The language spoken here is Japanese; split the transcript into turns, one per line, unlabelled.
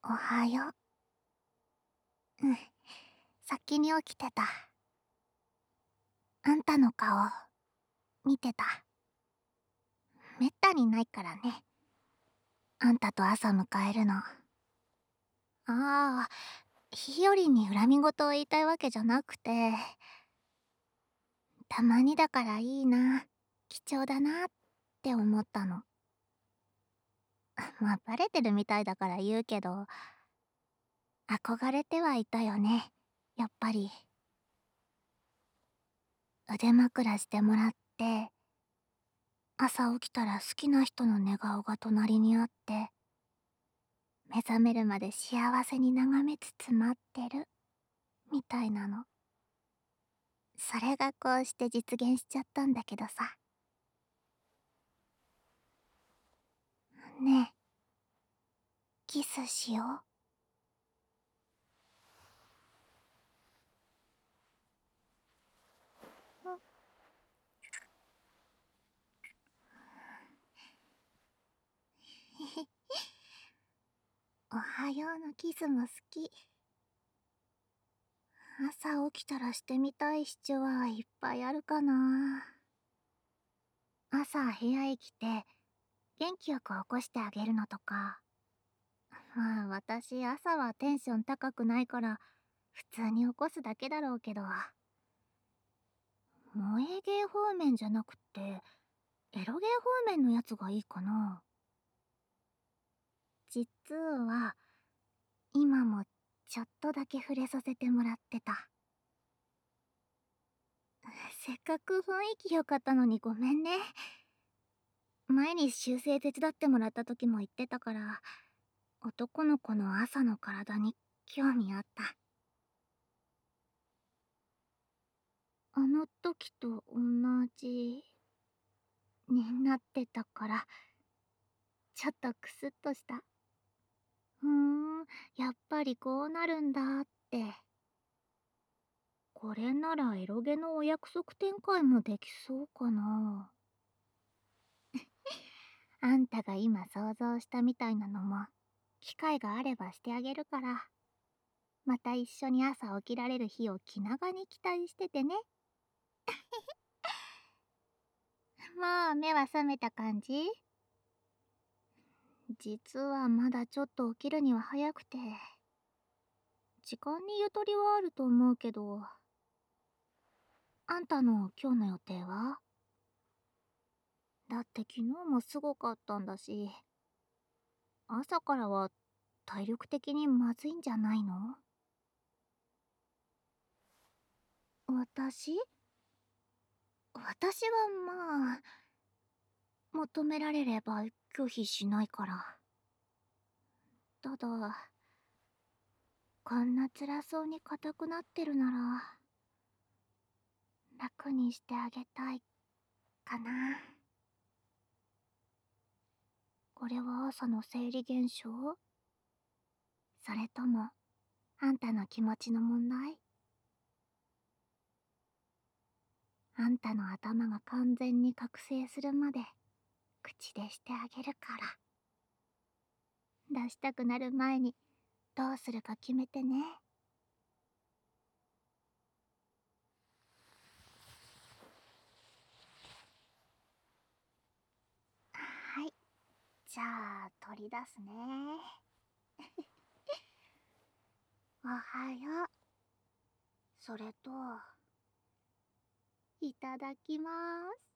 おはよう。うん。先に起きてた。あんたの顔、見てた。めったにないからね。あんたと朝迎えるの。ああ、日和に恨み事を言いたいわけじゃなくて、たまにだからいいな、貴重だなって思ったの。まあ、バレてるみたいだから言うけど、憧れてはいたよね、やっぱり。腕枕してもらって、朝起きたら好きな人の寝顔が隣にあって、目覚めるまで幸せに眺めつつ待ってる、みたいなの。それがこうして実現しちゃったんだけどさ。ねえ、キスしよう。おはようのキスも好き。朝起きたらしてみたいシチュはいっぱいあるかな。朝部屋へ来て元気よく起こしてあげるのとか。まあ私朝はテンション高くないから普通に起こすだけだろうけど、萌えゲー方面じゃなくてエロゲー方面のやつがいいかな。実は今もちょっとだけ触れさせてもらってた。せっかく雰囲気良かったのにごめんね。前に修正手伝ってもらった時も言ってたから、男の子の朝の体に興味あった。あの時と同じになってたから、ちょっとクスッとした。やっぱりこうなるんだって。これならエロゲのお約束展開もできそうかな。あんたが今想像したみたいなのも、機会があればしてあげるから、また一緒に朝起きられる日を気長に期待しててね。もう目は覚めた感じ？実はまだちょっと起きるには早くて、時間にゆとりはあると思うけど、あんたの今日の予定は？だって昨日もすごかったんだし、朝からは体力的にまずいんじゃないの？私はまあ、求められれば拒否しないから。ただ、こんな辛そうに硬くなってるなら、楽にしてあげたいかな。これは朝の生理現象？それとも、あんたの気持ちの問題？あんたの頭が完全に覚醒するまで、口でしてあげるから。出したくなる前に、どうするか決めてね。はい。じゃあ、取り出すね。おはよう。それと、いただきます。